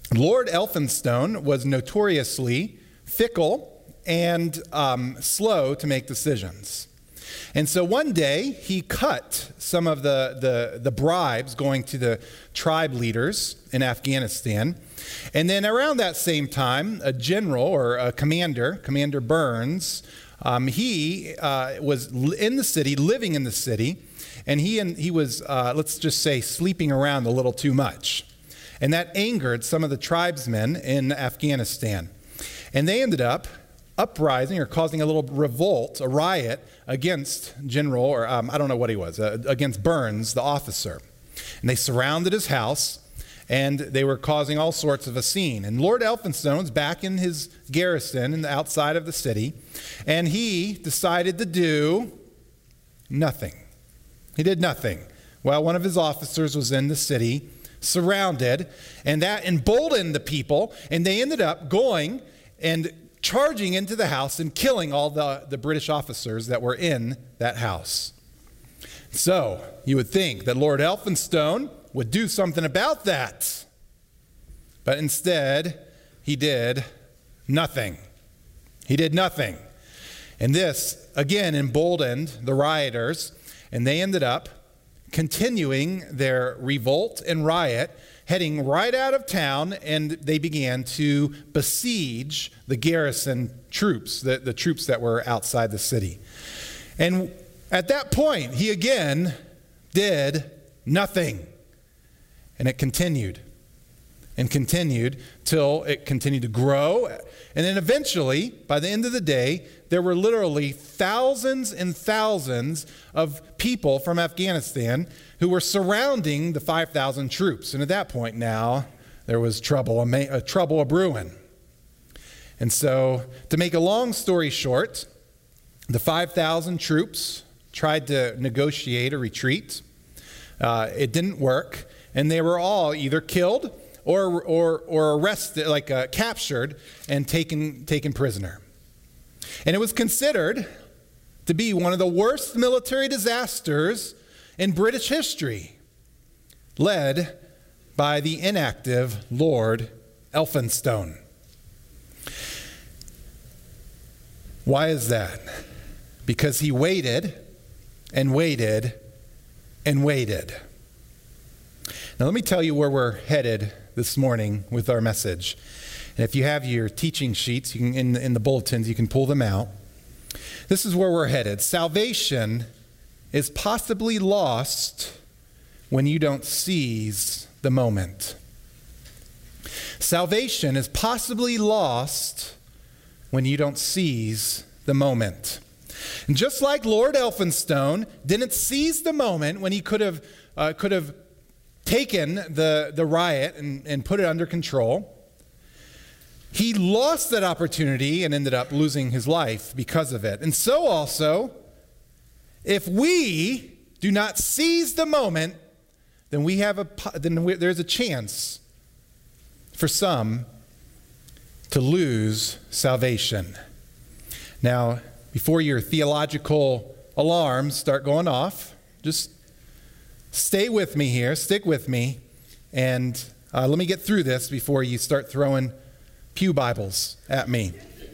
Lord Elphinstone was notoriously fickle and slow to make decisions. And so one day he cut some of the bribes going to the tribe leaders in Afghanistan. And then around that same time, a general or a commander, Commander Burns, he was in the city, living in the city, and he was, let's just say, sleeping around a little too much. And that angered some of the tribesmen in Afghanistan. And they ended up uprising or causing a little revolt, a riot against General, or I don't know what he was, against Burns, the officer. And they surrounded his house, and they were causing all sorts of a scene. And Lord Elphinstone's back in his garrison in the outside of the city, and he decided to do nothing. He did nothing. While one of his officers was in the city, surrounded, and that emboldened the people, and they ended up going and charging into the house and killing all the British officers that were in that house. So you would think that Lord Elphinstone would do something about that. But instead, he did nothing. He did nothing. And this, again, emboldened the rioters, and they ended up continuing their revolt and riot, heading right out of town, and they began to besiege the garrison troops, the troops that were outside the city. And at that point, he again did nothing. And it continued and continued till it continued to grow. And then eventually, by the end of the day, there were literally thousands and thousands of people from Afghanistan who were surrounding the 5,000 troops. And at that point now, there was trouble a-brewing. And so, to make a long story short, the 5,000 troops tried to negotiate a retreat. It didn't work. And they were all either killed or arrested, captured and taken prisoner. And it was considered to be one of the worst military disasters in British history, led by the inactive Lord Elphinstone. Why is that? Because he waited and waited and waited. Now let me tell you where we're headed this morning with our message. And if you have your teaching sheets, you can, in the bulletins, you can pull them out. This is where we're headed. Salvation is possibly lost when you don't seize the moment. Salvation is possibly lost when you don't seize the moment. And just like Lord Elphinstone didn't seize the moment when he could have taken the riot and put it under control, he lost that opportunity and ended up losing his life because of it. And so also, if we do not seize the moment, then there's a chance for some to lose salvation. Now, before your theological alarms start going off, just stay with me here, stick with me, and let me get through this before you start throwing pew Bibles at me.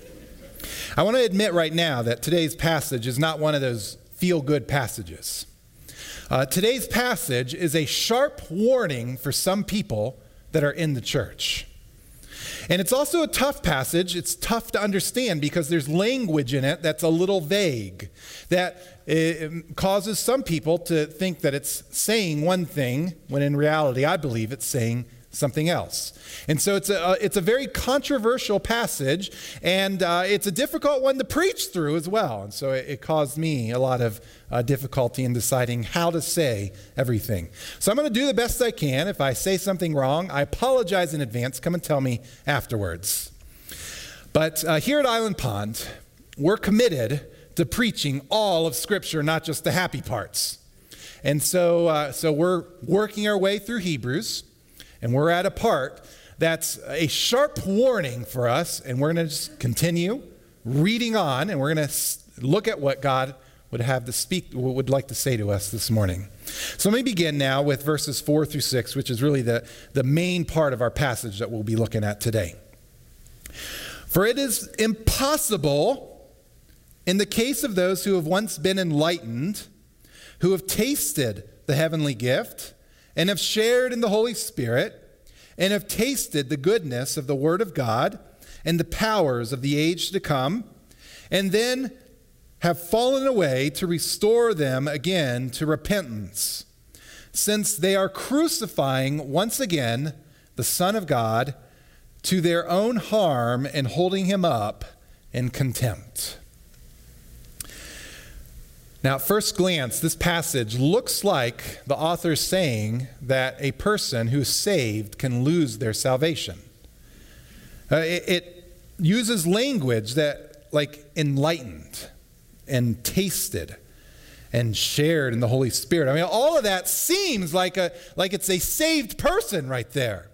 I want to admit right now that today's passage is not one of those feel-good passages. Today's passage is a sharp warning for some people that are in the church. And it's also a tough passage. It's tough to understand because there's language in it that's a little vague, that it causes some people to think that it's saying one thing, when in reality, I believe it's saying something else. And so it's a very controversial passage, and it's a difficult one to preach through as well. And so it caused me a lot of difficulty in deciding how to say everything. So I'm going to do the best I can. If I say something wrong, I apologize in advance. Come and tell me afterwards. But here at Island Pond, we're committed to preaching all of Scripture, not just the happy parts. And so we're working our way through Hebrews, and we're at a part that's a sharp warning for us, and we're going to just continue reading on, and we're going to look at what God would like to say to us this morning. So let me begin now with verses 4 through 6, which is really the main part of our passage that we'll be looking at today. For it is impossible in the case of those who have once been enlightened, who have tasted the heavenly gift, and have shared in the Holy Spirit, and have tasted the goodness of the Word of God and the powers of the age to come, and then have fallen away, to restore them again to repentance, since they are crucifying once again the Son of God to their own harm and holding him up in contempt. Now, at first glance, this passage looks like the author's saying that a person who's saved can lose their salvation. It uses language that, like, enlightened and tasted and shared in the Holy Spirit. I mean, all of that seems like it's a saved person right there.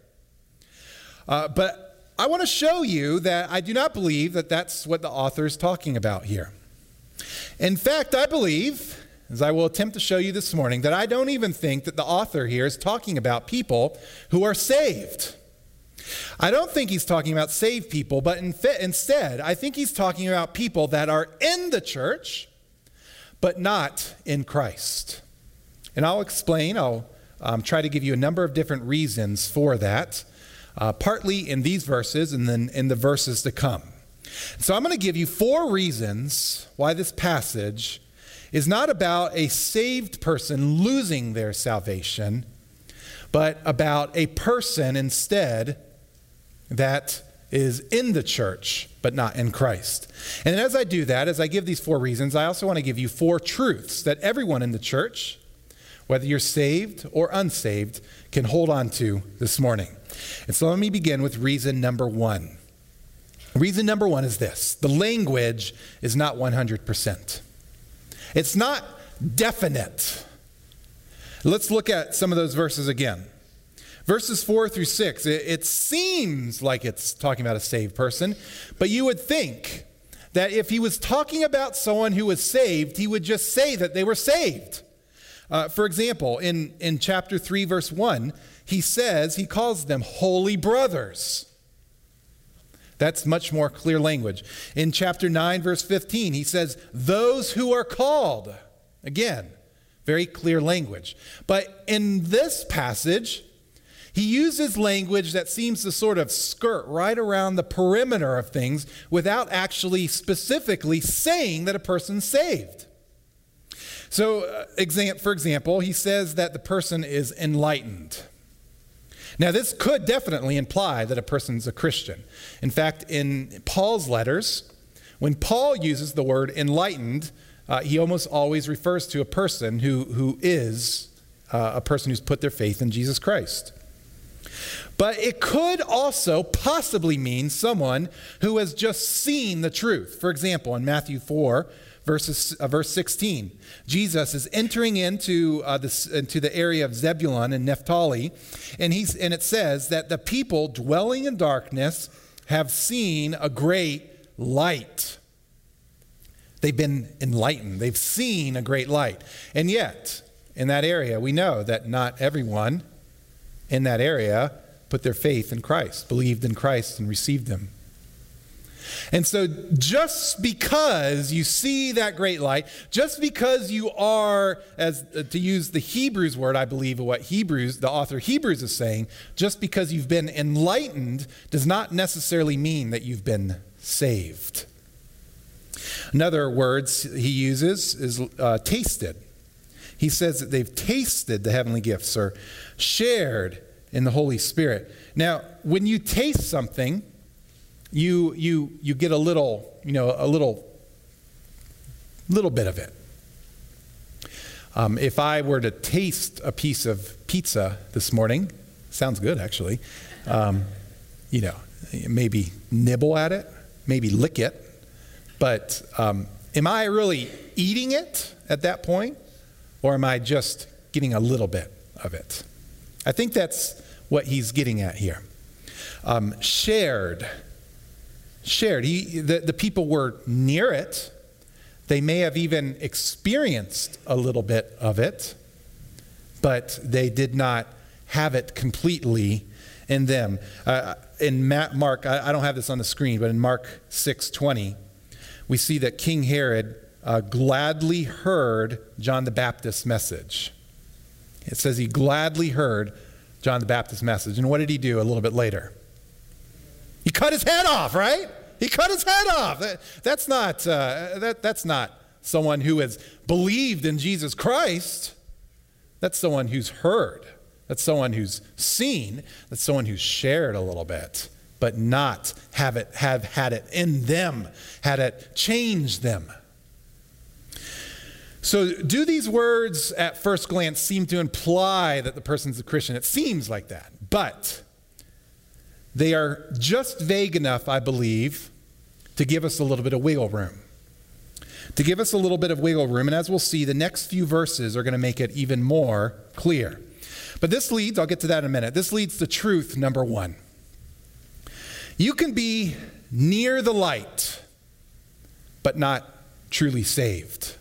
But I want to show you that I do not believe that that's what the author is talking about here. In fact, I believe, as I will attempt to show you this morning, that I don't even think that the author here is talking about people who are saved. I don't think he's talking about saved people, but instead, I think he's talking about people that are in the church, but not in Christ. And I'll explain. I'll try to give you a number of different reasons for that, partly in these verses and then in the verses to come. So I'm going to give you 4 reasons why this passage is not about a saved person losing their salvation, but about a person instead that is in the church, but not in Christ. And as I do that, as I give these 4 reasons, I also want to give you 4 truths that everyone in the church, whether you're saved or unsaved, can hold on to this morning. And so let me begin with reason number 1. Reason number 1 is this: the language is not 100%. It's not definite. Let's look at some of those verses again. Verses 4 through 6, it seems like it's talking about a saved person, but you would think that if he was talking about someone who was saved, he would just say that they were saved. For example, in chapter 3, verse 1, he calls them holy brothers. That's much more clear language. In chapter 9, verse 15, he says, those who are called. Again, very clear language. But in this passage, he uses language that seems to sort of skirt right around the perimeter of things without actually specifically saying that a person's saved. So, for example, he says that the person is enlightened. Now, this could definitely imply that a person's a Christian. In fact, in Paul's letters, when Paul uses the word enlightened, he almost always refers to a person who is a person who's put their faith in Jesus Christ. But it could also possibly mean someone who has just seen the truth. For example, in Matthew 4, verse 16, Jesus is entering into the area of Zebulun and Naphtali, and it says that the people dwelling in darkness have seen a great light. They've been enlightened. They've seen a great light. And yet, in that area, we know that not everyone in that area put their faith in Christ, believed in Christ, and received him. And so just because you see that great light, just because you are, to use the Hebrews word, I believe, of what the author of Hebrews is saying, just because you've been enlightened does not necessarily mean that you've been saved. Another words he uses is tasted. He says that they've tasted the heavenly gifts or shared in the Holy Spirit. Now, when you taste something, you get a little bit of it. If I were to taste a piece of pizza this morning, sounds good actually, maybe nibble at it, maybe lick it, but am I really eating it at that point, or am I just getting a little bit of it? I think that's what he's getting at here. Shared. The people were near it. They may have even experienced a little bit of it, but they did not have it completely in them. In Mark, I don't have this on the screen, but in Mark 6:20, we see that King Herod gladly heard John the Baptist's message. It says he gladly heard John the Baptist's message. And what did he do a little bit later? He cut his head off, right? He cut his head off. That's not someone who has believed in Jesus Christ. That's someone who's heard. That's someone who's seen. That's someone who's shared a little bit, but not have had it in them, had it change them. So do these words at first glance seem to imply that the person's a Christian? It seems like that, but they are just vague enough, I believe, to give us a little bit of wiggle room. To give us a little bit of wiggle room, and as we'll see, the next few verses are going to make it even more clear. But this leads, I'll get to that in a minute, this leads to truth number one. You can be near the light, but not truly saved.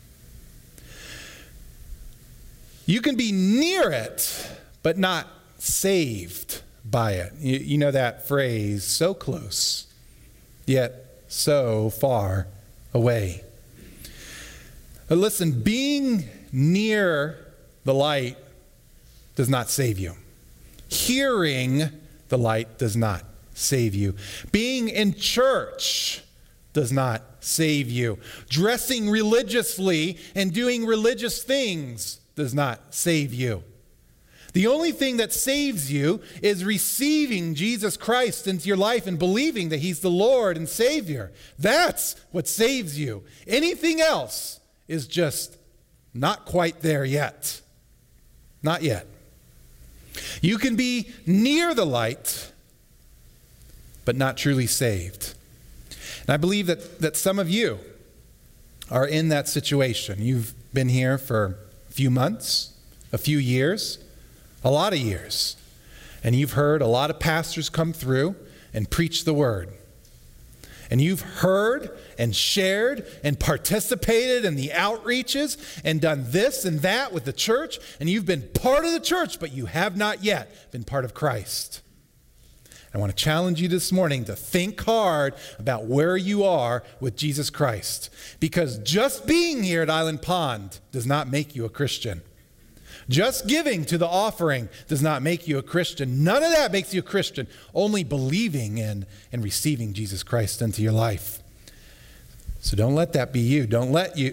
You can be near it, but not saved by it. You know that phrase, so close, yet so far away. But listen, being near the light does not save you. Hearing the light does not save you. Being in church does not save you. Dressing religiously and doing religious things does not save you. The only thing that saves you is receiving Jesus Christ into your life and believing that he's the Lord and Savior. That's what saves you. Anything else is just not quite there yet. Not yet. You can be near the light, but not truly saved. And I believe that some of you are in that situation. You've been here for a few months, a few years, a lot of years. And you've heard a lot of pastors come through and preach the word. And you've heard and shared and participated in the outreaches and done this and that with the church. And you've been part of the church, but you have not yet been part of Christ. I want to challenge you this morning to think hard about where you are with Jesus Christ. Because just being here at Island Pond does not make you a Christian. Just giving to the offering does not make you a Christian. None of that makes you a Christian. Only believing in and receiving Jesus Christ into your life. So don't let that be you. Don't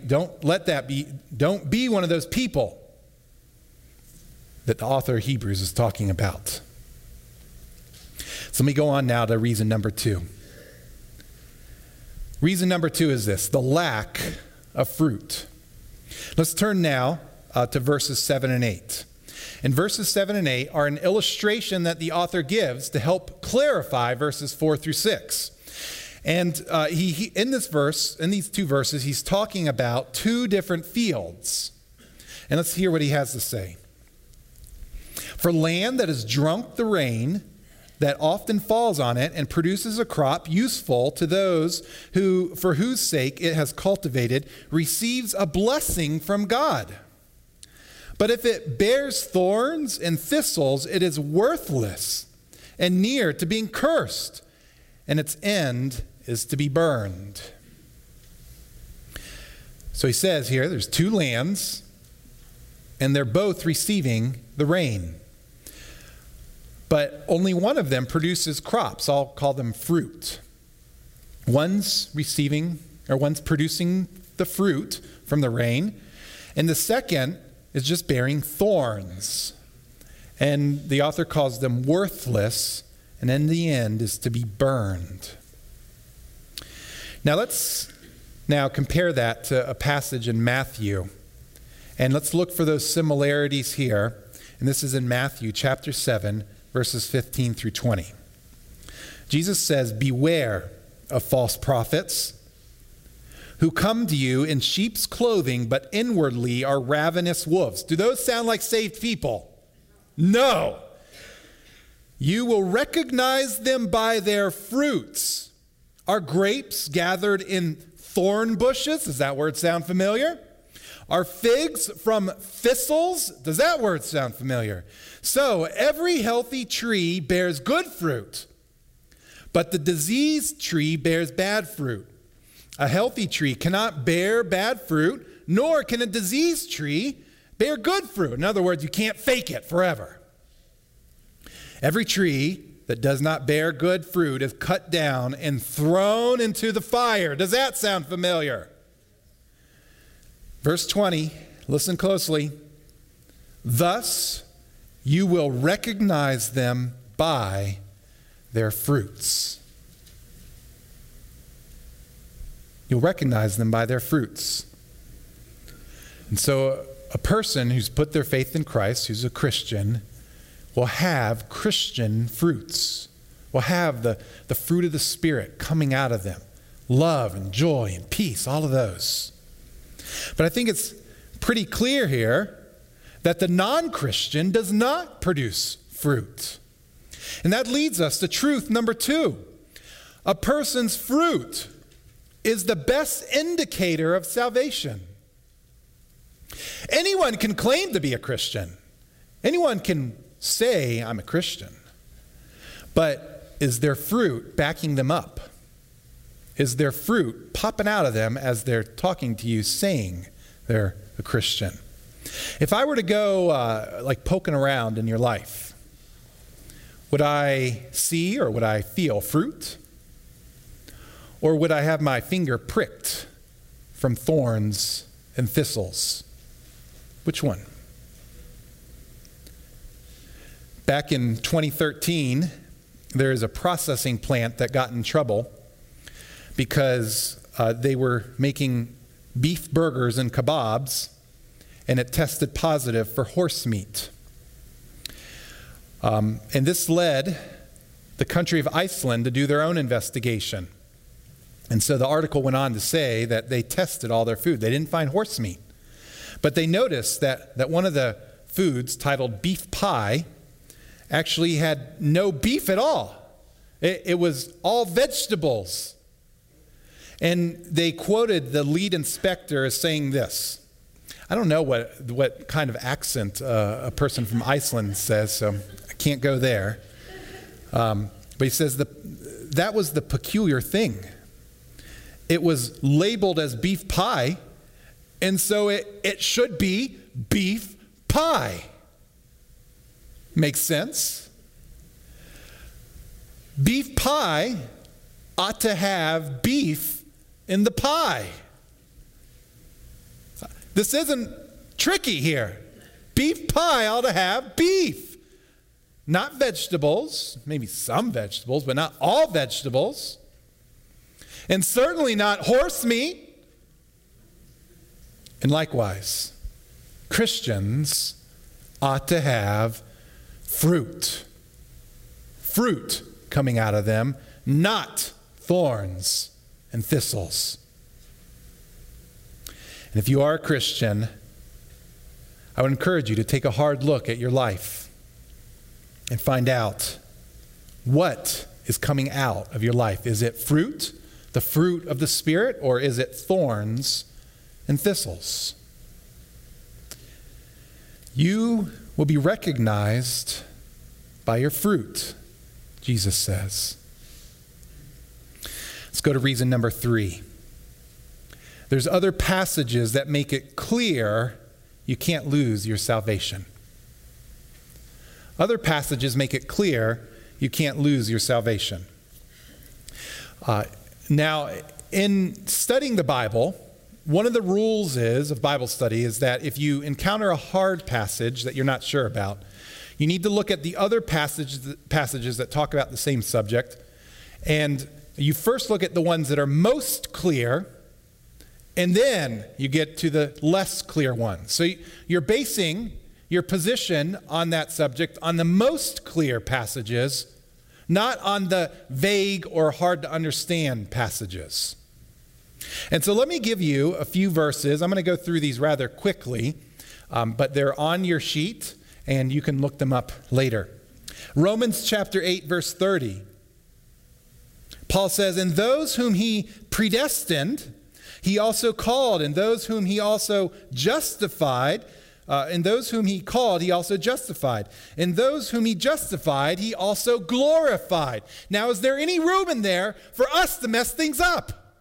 be one of those people that the author of Hebrews is talking about. So let me go on now to reason number 2. Reason number 2 is this: the lack of fruit. Let's turn now to verses 7 and 8. And verses 7 and 8 are an illustration that the author gives to help clarify verses 4 through 6. And he in these two verses, he's talking about two different fields. And let's hear what he has to say. For land that has drunk the rain that often falls on it and produces a crop useful to those for whose sake it has cultivated, receives a blessing from God. But if it bears thorns and thistles, it is worthless and near to being cursed, and its end is to be burned. So he says here, there's two lands, and they're both receiving the rain. But only one of them produces crops. I'll call them fruit. One's producing the fruit from the rain, and the second is just bearing thorns. And the author calls them worthless, and in the end is to be burned. Now let's compare that to a passage in Matthew. And let's look for those similarities here. And this is in Matthew chapter 7, verses 15 through 20. Jesus says, "Beware of false prophets who come to you in sheep's clothing, but inwardly are ravenous wolves." Do those sound like saved people? No. "You will recognize them by their fruits. Are grapes gathered in thorn bushes? Does that word sound familiar? Are figs from thistles? Does that word sound familiar? So every healthy tree bears good fruit, but the diseased tree bears bad fruit. A healthy tree cannot bear bad fruit, nor can a diseased tree bear good fruit. In other words, you can't fake it forever. Every tree that does not bear good fruit is cut down and thrown into the fire. Does that sound familiar? Verse 20, listen closely. Thus you will recognize them by their fruits. You'll recognize them by their fruits. And so a person who's put their faith in Christ, who's a Christian, will have Christian fruits, will have the fruit of the Spirit coming out of them. Love and joy and peace, all of those. But I think it's pretty clear here that the non-Christian does not produce fruit. And that leads us to truth number 2. A person's fruit is the best indicator of salvation. Anyone can claim to be a Christian. Anyone can say, I'm a Christian. But is their fruit backing them up? Is their fruit popping out of them as they're talking to you, saying they're a Christian? If I were to go like poking around in your life, would I see or would I feel fruit? Or would I have my finger pricked from thorns and thistles? Which one? Back in 2013, there is a processing plant that got in trouble because they were making beef burgers and kebabs, and it tested positive for horse meat. And this led the country of Iceland to do their own investigation. And so the article went on to say that they tested all their food. They didn't find horse meat. But they noticed that one of the foods, titled beef pie, actually had no beef at all. It was all vegetables. And they quoted the lead inspector as saying this. I don't know what kind of accent a person from Iceland says, so I can't go there. But he says that was the peculiar thing. It was labeled as beef pie, and so it should be beef pie. Makes sense? Beef pie ought to have beef in the pie. This isn't tricky here. Beef pie ought to have beef. Not vegetables, maybe some vegetables, but not all vegetables. And certainly not horse meat. And likewise, Christians ought to have fruit. Fruit coming out of them, not thorns and thistles. And if you are a Christian, I would encourage you to take a hard look at your life and find out what is coming out of your life. Is it fruit, the fruit of the Spirit, or is it thorns and thistles? You will be recognized by your fruit, Jesus says. Let's go to reason number 3. There's other passages that make it clear you can't lose your salvation. Other passages make it clear you can't lose your salvation. Now, in studying the Bible, one of the rules of Bible study is that if you encounter a hard passage that you're not sure about, you need to look at the other passages that talk about the same subject, and you first look at the ones that are most clear, and then you get to the less clear ones. So you're basing your position on that subject on the most clear passages, not on the vague or hard to understand passages. And so let me give you a few verses. I'm going to go through these rather quickly, but they're on your sheet, and you can look them up later. Romans chapter 8, verse 30. Paul says, "And those whom he predestined, he also called, and those whom he also justified, and those whom he called, he also justified. And those whom he justified, he also glorified. Now, is there any room in there for us to mess things up?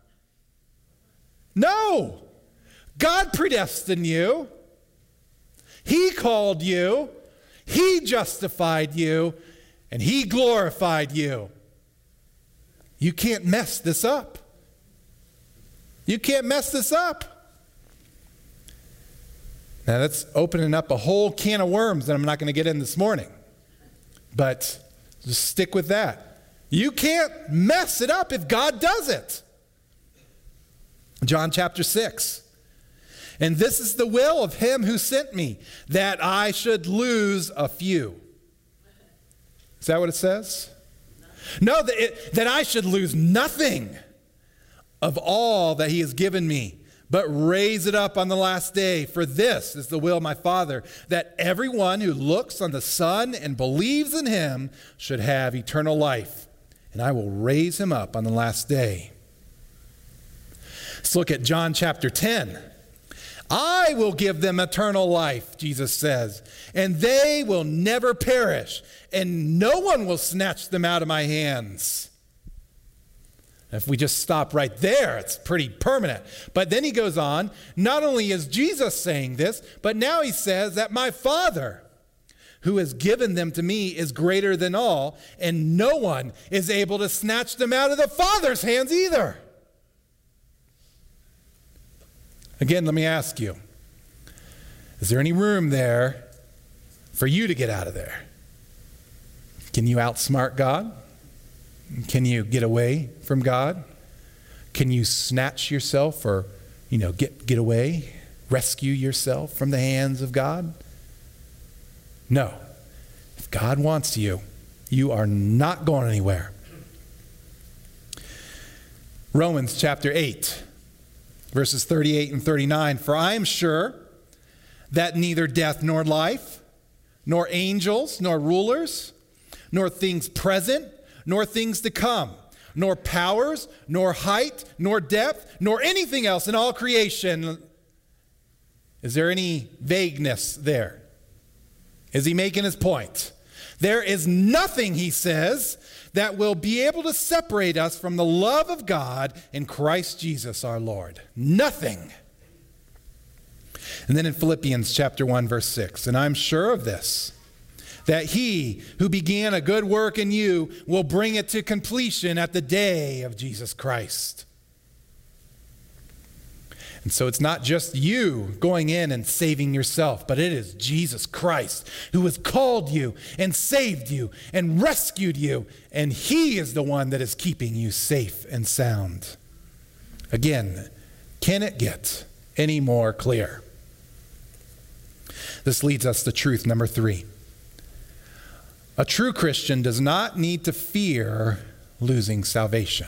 No. God predestined you. He called you. He justified you. And he glorified you. You can't mess this up. You can't mess this up. Now, that's opening up a whole can of worms that I'm not going to get in this morning. But just stick with that. You can't mess it up if God does it. John chapter 6. And this is the will of him who sent me, that I should lose a few. Is that what it says? No, that I should lose nothing of all that he has given me, but raise it up on the last day. For this is the will of my Father, that everyone who looks on the Son and believes in him should have eternal life, and I will raise him up on the last day. Let's look at John chapter 10. I will give them eternal life, Jesus says, and they will never perish, and no one will snatch them out of my hands. If we just stop right there, it's pretty permanent. But then he goes on, not only is Jesus saying this, but now he says that my Father, who has given them to me, is greater than all, and no one is able to snatch them out of the Father's hands either. Again, let me ask you, is there any room there for you to get out of there? Can you outsmart God? Can you get away from God? Can you snatch yourself or, get away, rescue yourself from the hands of God? No. If God wants you, you are not going anywhere. Romans chapter 8. Verses 38 and 39, for I am sure that neither death nor life, nor angels, nor rulers, nor things present, nor things to come, nor powers, nor height, nor depth, nor anything else in all creation. Is there any vagueness there? Is he making his point? There is nothing, he says, that will be able to separate us from the love of God in Christ Jesus our Lord. Nothing. And then in Philippians chapter 1, verse 6, and I'm sure of this, that he who began a good work in you will bring it to completion at the day of Jesus Christ. And so it's not just you going in and saving yourself, but it is Jesus Christ who has called you and saved you and rescued you, and he is the one that is keeping you safe and sound. Again, can it get any more clear? This leads us to truth number 3. A true Christian does not need to fear losing salvation.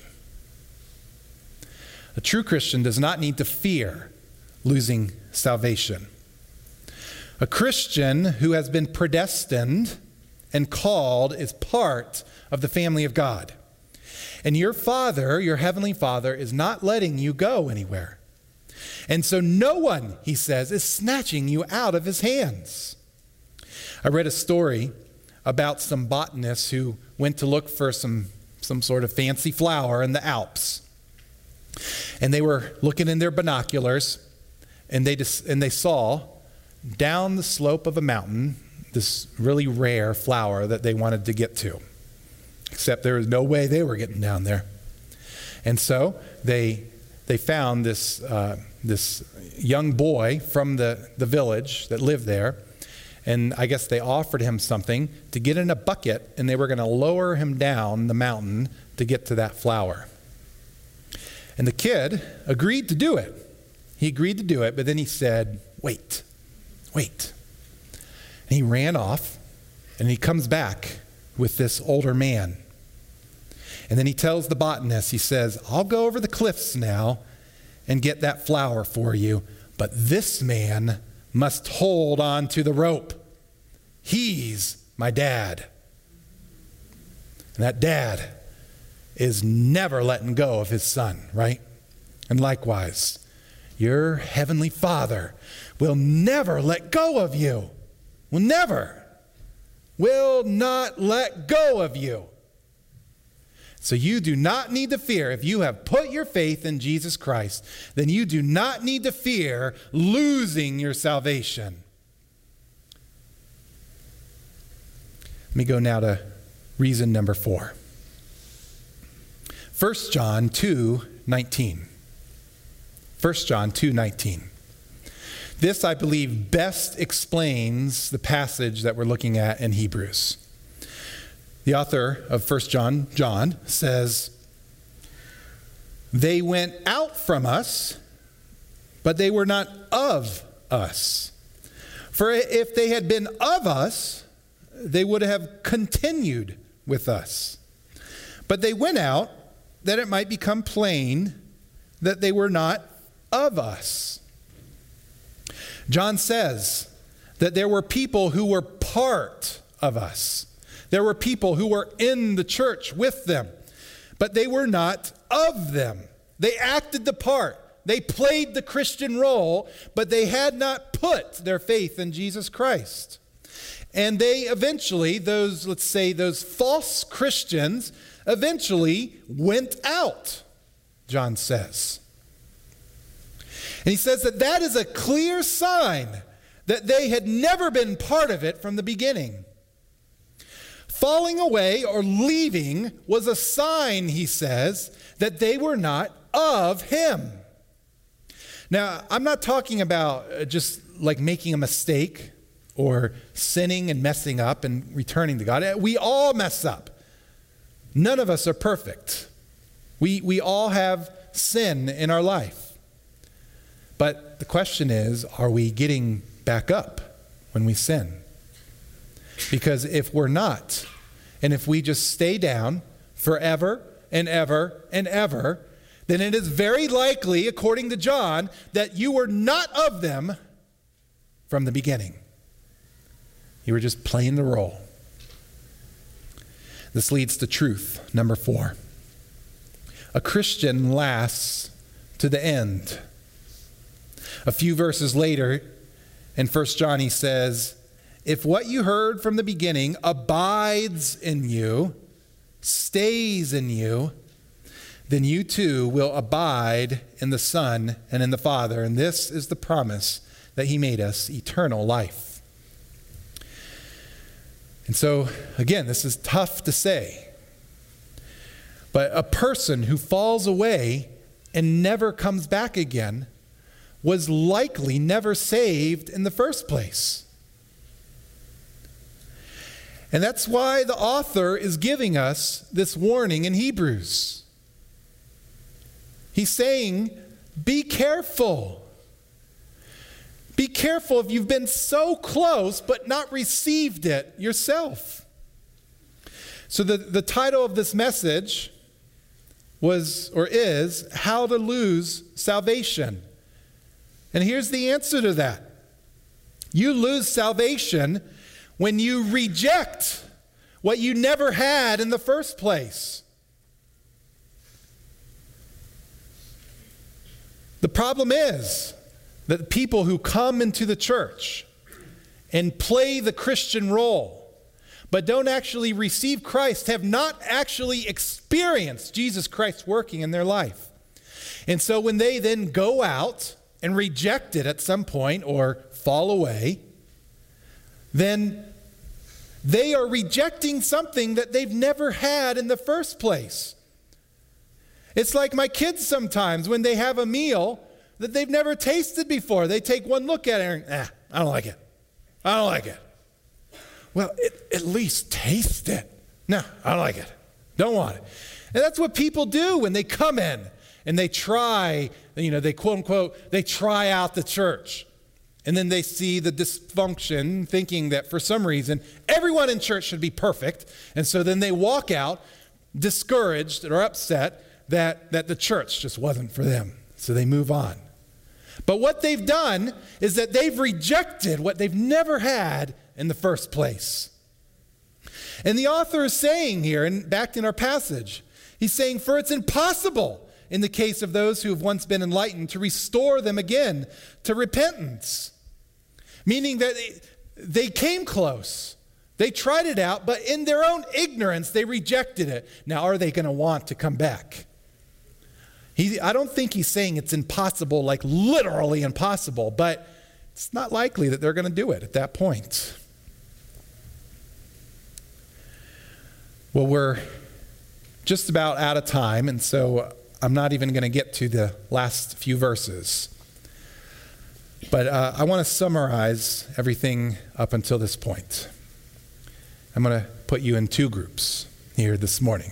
A true Christian does not need to fear losing salvation. A Christian who has been predestined and called is part of the family of God. And your Father, your heavenly Father, is not letting you go anywhere. And so no one, he says, is snatching you out of his hands. I read a story about some botanists who went to look for some sort of fancy flower in the Alps. And they were looking in their binoculars, and they saw down the slope of a mountain this really rare flower that they wanted to get to. Except there was no way they were getting down there. And so they found this young boy from the village that lived there, and I guess they offered him something to get in a bucket, and they were going to lower him down the mountain to get to that flower. And the kid agreed to do it. He agreed to do it, but then he said, wait. And he ran off, and he comes back with this older man. And then he tells the botanist, he says, I'll go over the cliffs now and get that flower for you, but this man must hold on to the rope. He's my dad. And that dad is never letting go of his son, right? And likewise, your heavenly Father will never let go of you. Will never. Will not let go of you. So you do not need to fear. If you have put your faith in Jesus Christ, then you do not need to fear losing your salvation. Let me go now to reason number 4. 1 John 2:19. 1 John 2:19. This, I believe, best explains the passage that we're looking at in Hebrews. The author of 1 John, John, says, "They went out from us, but they were not of us. For if they had been of us, they would have continued with us. But they went out that it might become plain that they were not of us." John says that there were people who were part of us. There were people who were in the church with them, but they were not of them. They acted the part. They played the Christian role, but they had not put their faith in Jesus Christ. And they eventually, those false Christians, eventually went out, John says. And he says that is a clear sign that they had never been part of it from the beginning. Falling away or leaving was a sign, he says, that they were not of him. Now, I'm not talking about just like making a mistake or sinning and messing up and returning to God. We all mess up. None of us are perfect. We all have sin in our life. But the question is, are we getting back up when we sin? Because if we're not, and if we just stay down forever and ever and ever, then it is very likely, according to John, that you were not of them from the beginning. You were just playing the role. This leads to truth, number 4. A Christian lasts to the end. A few verses later, in 1 John, he says, "If what you heard from the beginning abides in you, stays in you, then you too will abide in the Son and in the Father. And this is the promise that he made us, eternal life." And so, again, this is tough to say. But a person who falls away and never comes back again was likely never saved in the first place. And that's why the author is giving us this warning in Hebrews. He's saying, be careful. Be careful if you've been so close but not received it yourself. So the title of this message is How to Lose Salvation. And here's the answer to that. You lose salvation when you reject what you never had in the first place. The problem is that people who come into the church and play the Christian role, but don't actually receive Christ, have not actually experienced Jesus Christ working in their life. And so when they then go out and reject it at some point or fall away, then they are rejecting something that they've never had in the first place. It's like my kids sometimes when they have a meal that they've never tasted before. They take one look at it and, I don't like it. I don't like it. Well, at least taste it. No, I don't like it. Don't want it. And that's what people do when they come in and they try, they quote unquote, they try out the church. And then they see the dysfunction, thinking that for some reason, everyone in church should be perfect. And so then they walk out discouraged or upset that the church just wasn't for them. So they move on. But what they've done is that they've rejected what they've never had in the first place. And the author is saying here, and back in our passage, he's saying, for it's impossible in the case of those who have once been enlightened, to restore them again to repentance. Meaning that they came close. They tried it out, but in their own ignorance, they rejected it. Now, are they going to want to come back? I don't think he's saying it's impossible, like literally impossible, but it's not likely that they're going to do it at that point. Well, we're just about out of time, and so I'm not even going to get to the last few verses. But I want to summarize everything up until this point. I'm going to put you in two groups here this morning.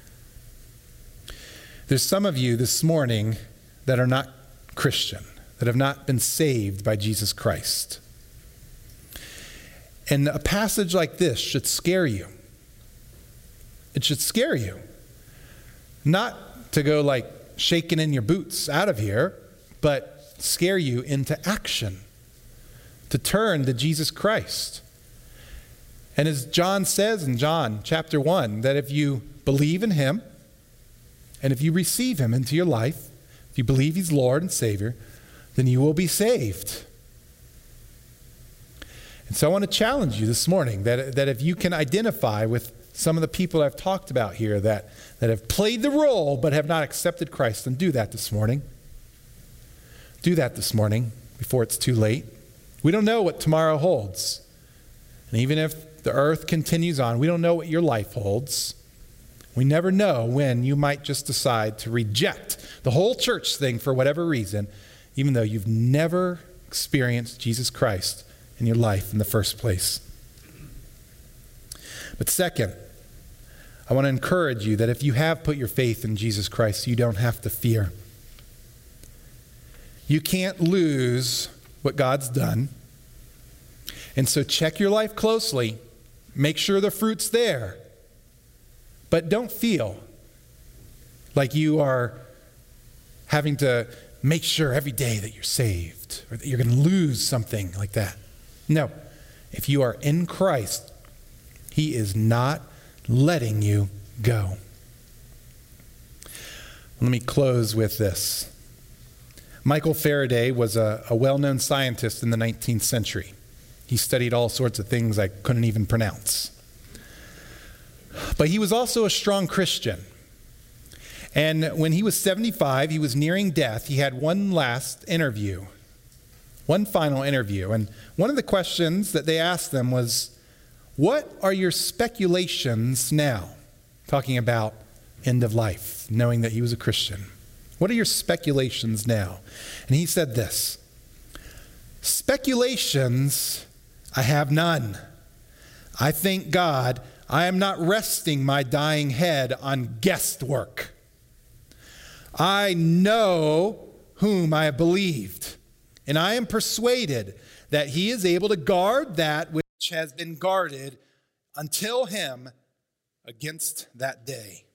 There's some of you this morning that are not Christian, that have not been saved by Jesus Christ. And a passage like this should scare you. It should scare you. Not to go like shaking in your boots out of here, but scare you into action, to turn to Jesus Christ. And as John says in John chapter 1, that if you believe in him, and if you receive him into your life, if you believe he's Lord and Savior, then you will be saved. And so I want to challenge you this morning that if you can identify with some of the people I've talked about here that have played the role but have not accepted Christ, then do that this morning. Do that this morning before it's too late. We don't know what tomorrow holds. And even if the earth continues on, we don't know what your life holds. We never know when you might just decide to reject the whole church thing for whatever reason, even though you've never experienced Jesus Christ in your life in the first place. But second, I want to encourage you that if you have put your faith in Jesus Christ, you don't have to fear. You can't lose what God's done. And so check your life closely. Make sure the fruit's there. But don't feel like you are having to make sure every day that you're saved or that you're going to lose something like that. No. If you are in Christ, he is not letting you go. Let me close with this. Michael Faraday was a well-known scientist in the 19th century. He studied all sorts of things I couldn't even pronounce. But he was also a strong Christian. And when he was 75, he was nearing death. He had one last interview, one final interview. And one of the questions that they asked them was, what are your speculations now? Talking about end of life, knowing that he was a Christian. What are your speculations now? And he said this, speculations, I have none. I thank God I am not resting my dying head on guesswork. I know whom I have believed, and I am persuaded that he is able to guard that which has been guarded until him against that day.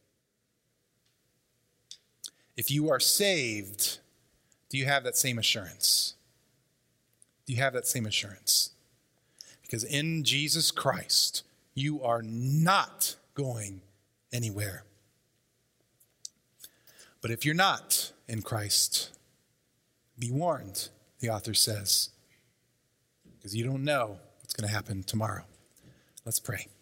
If you are saved, do you have that same assurance? Do you have that same assurance? Because in Jesus Christ, you are not going anywhere. But if you're not in Christ, be warned, the author says, because you don't know what's going to happen tomorrow. Let's pray.